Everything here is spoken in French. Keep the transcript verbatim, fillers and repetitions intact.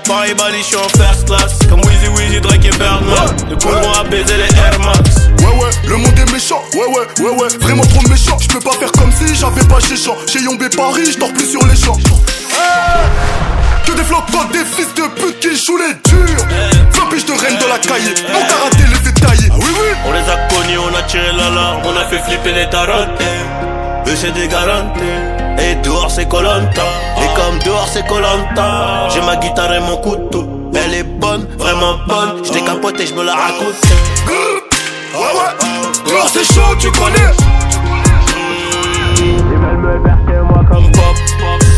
Paris Bali, j'suis en first class. Comme Weezy Weezy, Drake et Birdman. Le coulon a baisé les Air Max. Ouais ouais, le monde est méchant, ouais ouais, ouais ouais, vraiment trop méchant. J'peux pas faire comme si j'avais pas chez champ. Chez Yombé Paris, j'dors plus sur les champs. Que des flottes, des fils de pute qui jouent les durs. vingt piges de reine de la cahier, mon karaté les fait tailler. Ah oui oui. On les a connus, on a tiré l'alarme, on a fait flipper les tarantes. Eux c'est des garanties. Et dehors c'est Colanta. Et comme dehors c'est Colanta, j'ai ma guitare et mon couteau. Elle est bonne, vraiment bonne. J't'ai capoté, j'me la raconte. Ouais ouais, dehors c'est chaud, tu connais. Ils veulent me faire chez moi comme pop.